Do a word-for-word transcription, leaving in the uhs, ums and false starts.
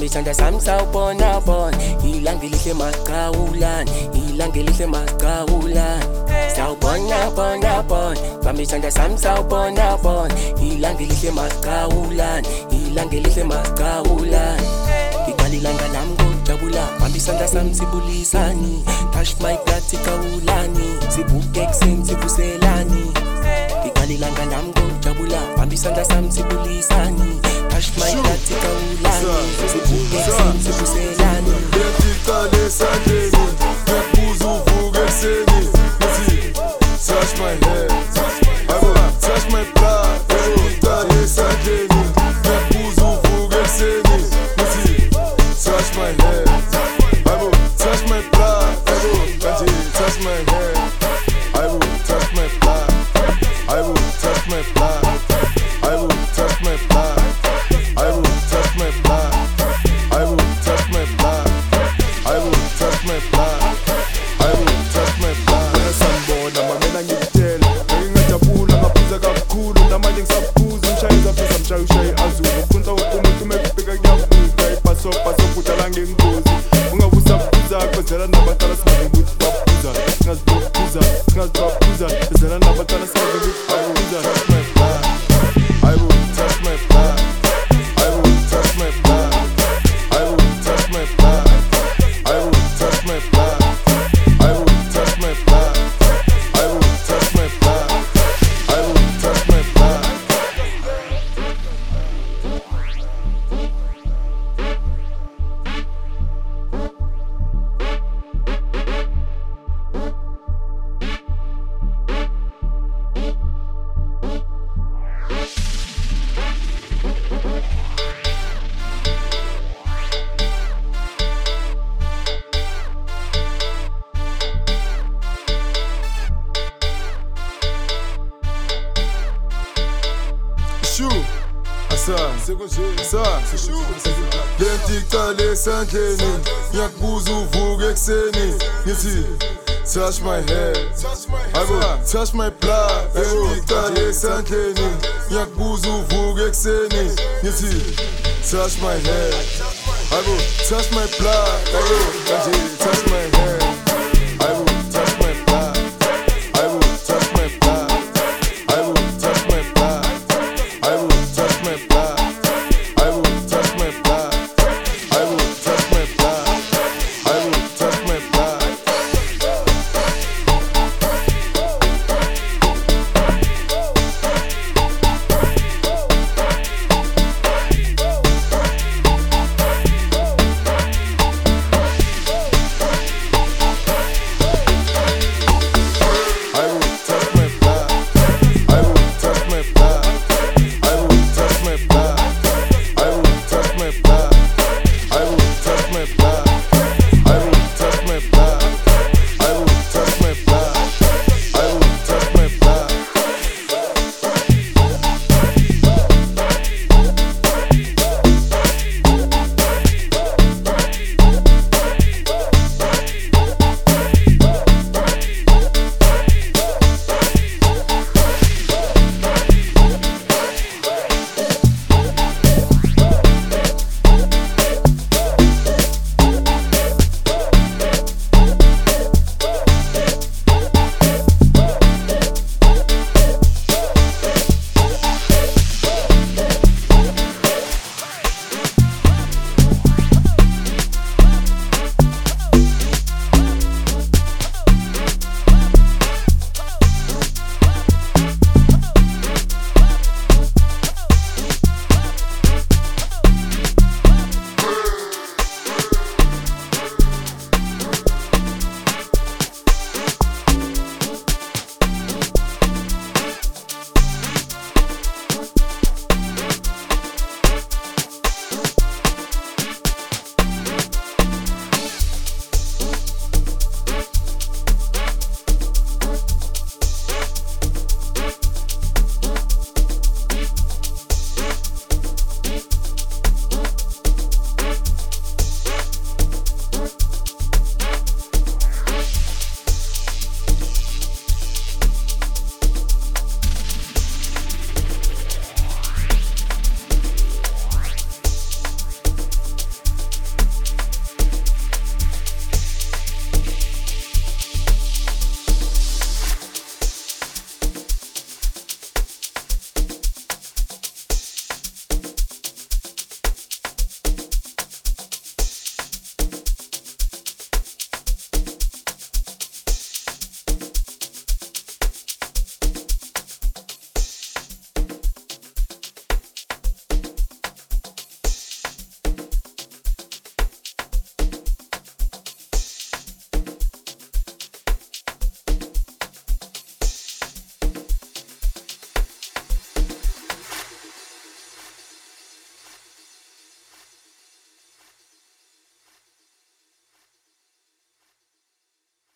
Bambisanda samsa upona pon Ilang gilihle makaulan Ilang gilihle makaulan Sawubona bona pon Bambisanda samsa upona pon Ilang gilihle makaulan Ilang gilihle makaulan Ikalilanga lamgo jabula Bambisanda sam sibulisani Touch my gati kaulani Sibukek sen sibuselani Ikalilanga lamgo jabula Bambisanda sam sibulisani Touch my gati kaulani Sibukek sen sibuselani Vertikale sandeni Mepuzu vugeseni Touch my head I will touch my blood Vertikale sandeni Mepuzu vugeseni Touch my head I will touch my blood I will touch my head I will touch my blood I will touch my blood I will touch my blood I will touch my blood I will touch my blood I will touch my blood I will touch my blood Sanibona mamela ngikutela ngingajabula ngaphuza kakhulu namanje ngisaphuza umshayeli phansi amshaye ushaye azulu ukhunta umuntu mekufika kuyavuka ipaso paso kudala ngengozi ungabusaphuza kwenzela nabatala simaze ukuthi baphuza ngaziphuza ngaziphuza kwenzela nabatala simaze ukuthi baphuza touch my blood I will touch my blood I will touch my blood I will touch my blood I will touch my blood I will touch my blood I will touch my blood I will touch my blood Shoo, asa, sa, vertikale esandleni Ngiyakubuza uvuke ekseni Ngithi, touch my head I will touch my blood Vertikale esandleni Ngiyakubuza uvuke ekseni Ngithi, touch my head I will touch my blood I will touch my